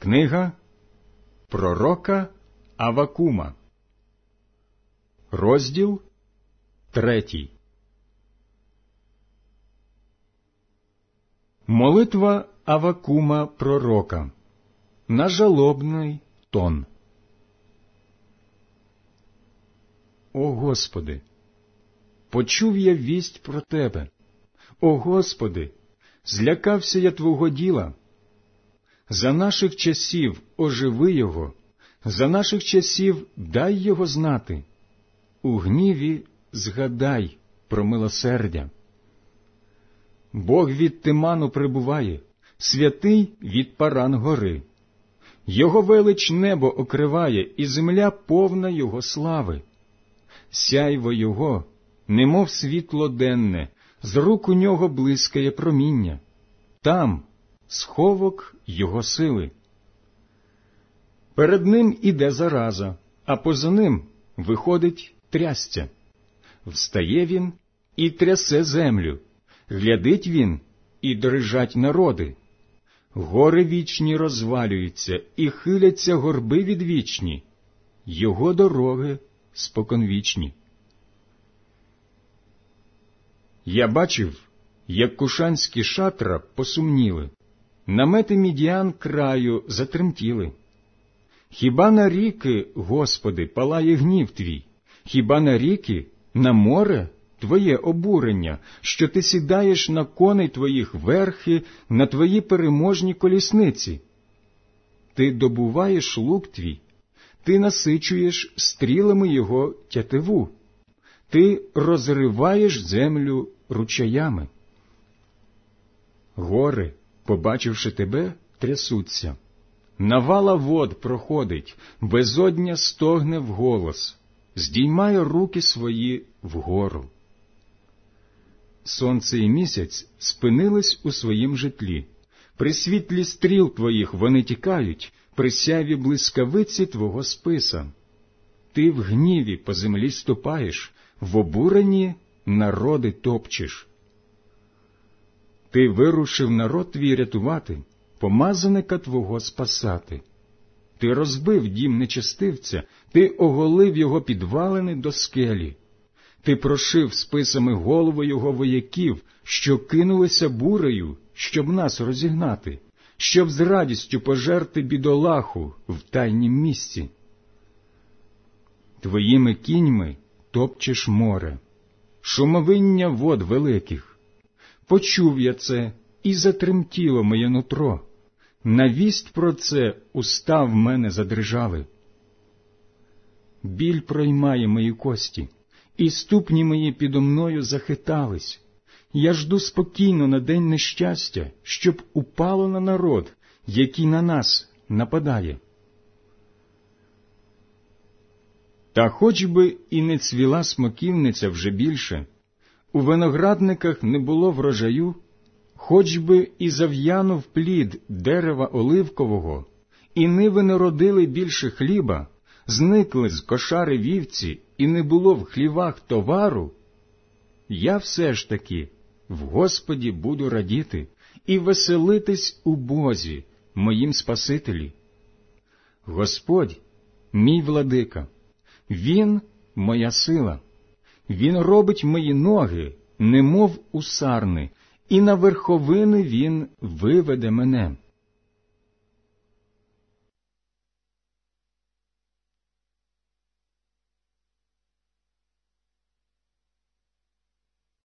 Книга пророка Аввакума, розділ 3. Молитва Аввакума пророка на жалобний тон. О Господи, почув я вість про Тебе. О Господи, злякався я Твого діла. За наших часів оживи його, за наших часів дай його знати. У гніві згадай про милосердя. Бог від Тиману прибуває, святий від Паран гори. Його велич небо окриває, і земля повна його слави. Сяйво його, немов світло денне, з рук у нього блискає проміння. Там сховок його сили. Перед ним іде зараза, а поза ним виходить трясця. Встає він і трясе землю, глядить він і дрижать народи. Гори вічні розвалюються, і хиляться горби відвічні, його дороги споконвічні. Я бачив, як кушанські шатра посумніли, намети Мідіан краю затремтіли. Хіба на ріки, Господи, палає гнів Твій? Хіба на ріки, на море Твоє обурення, що Ти сідаєш на коней Твоїх верхи, на Твої переможні колісниці? Ти добуваєш лук Твій, Ти насичуєш стрілами його тятиву, Ти розриваєш землю ручаями. Гори, побачивши Тебе, трясуться. Навала вод проходить, безодня стогне вголос, здіймає руки свої вгору. Сонце і місяць спинились у своїм житлі. При світлі стріл Твоїх вони тікають, при сяві блискавиці Твого списа. Ти в гніві по землі ступаєш, в обуренні народи топчеш. Ти вирушив народ Твій рятувати, помазаника Твого спасати. Ти розбив дім нечестивця, Ти оголив його підвалини до скелі. Ти прошив списами голови його вояків, що кинулися бурею, щоб нас розігнати, щоб з радістю пожерти бідолаху в тайнім місці. Твоїми кіньми топчеш море, шумовиння вод великих. Почув я це, і затремтіло моє нутро. На вість про це уста в мене задрижали. Біль проймає мої кості, і ступні мої підо мною захитались. Я жду спокійно на день нещастя, щоб упало на народ, який на нас нападає. Та хоч би і не цвіла смоківниця вже більше, у виноградниках не було врожаю, хоч би і зав'янув плід дерева оливкового, і ниви не родили більше хліба, зникли з кошари вівці, і не було в хлівах товару, я все ж таки в Господі буду радіти і веселитись у Бозі, моїм Спасителі. Господь – мій владика, Він – моя сила. Він робить мої ноги, немов у сарни, і на верховини Він виведе мене.